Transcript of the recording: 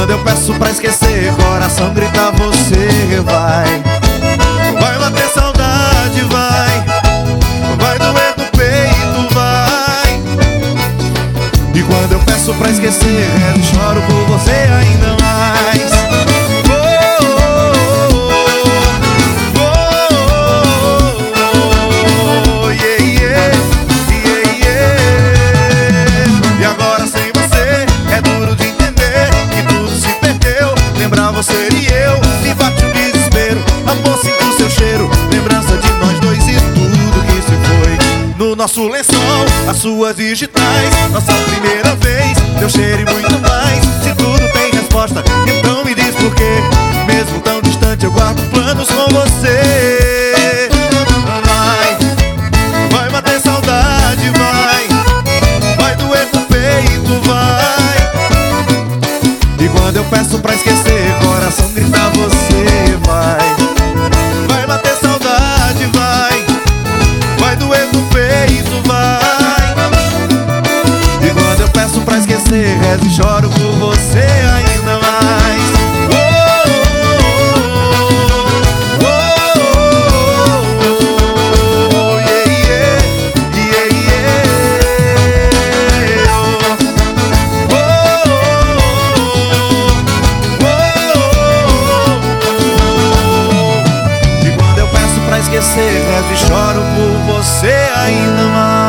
quando eu peço pra esquecer, coração grita, você vai. Vai bater saudade, vai. Vai doer no peito, vai. E quando eu peço pra esquecer, eu choro por você ainda mais. E agora sem você é duro de entender que tudo se perdeu. Lembrar você e eu, me bate um desespero. Amor, sinto seu cheiro, lembrança de nós dois e tudo que se foi. No nosso lençol, as suas digitais, nossa primeira vez, teu cheiro e muito mais. Se tudo tem resposta, então me diz por quê. Mesmo tão distante eu guardo planos com você. Vai bater saudade, vai. Vai doer no peito, vai. E quando eu peço pra esquecer, coração grita, você vai. Vai bater saudade, vai. Vai doer no peito, vai. E quando eu peço pra esquecer, rezo e choro por você ainda mais. E quando eu peço pra esquecer, rezo e choro por você ainda mais.